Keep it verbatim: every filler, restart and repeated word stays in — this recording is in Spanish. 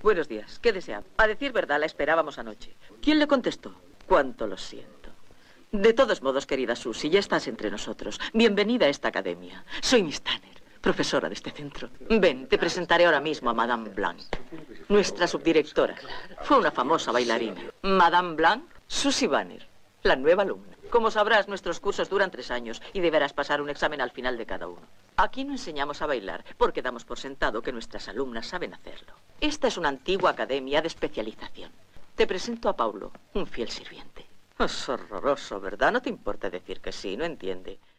Buenos días. ¿Qué desea? A decir verdad, la esperábamos anoche. ¿Quién le contestó? Cuánto lo siento. De todos modos, querida Susie, ya estás entre nosotros. Bienvenida a esta academia. Soy Miss Tanner, profesora de este centro. Ven, te presentaré ahora mismo a Madame Blanc, nuestra subdirectora. Fue una famosa bailarina. Madame Blanc, Susie Banner, la nueva alumna. Como sabrás, nuestros cursos duran tres años y deberás pasar un examen al final de cada uno. Aquí no enseñamos a bailar porque damos por sentado que nuestras alumnas saben hacerlo. Esta es una antigua academia de especialización. Te presento a Paulo, un fiel sirviente. Es horroroso, ¿verdad? No te importa decir que sí, no entiende.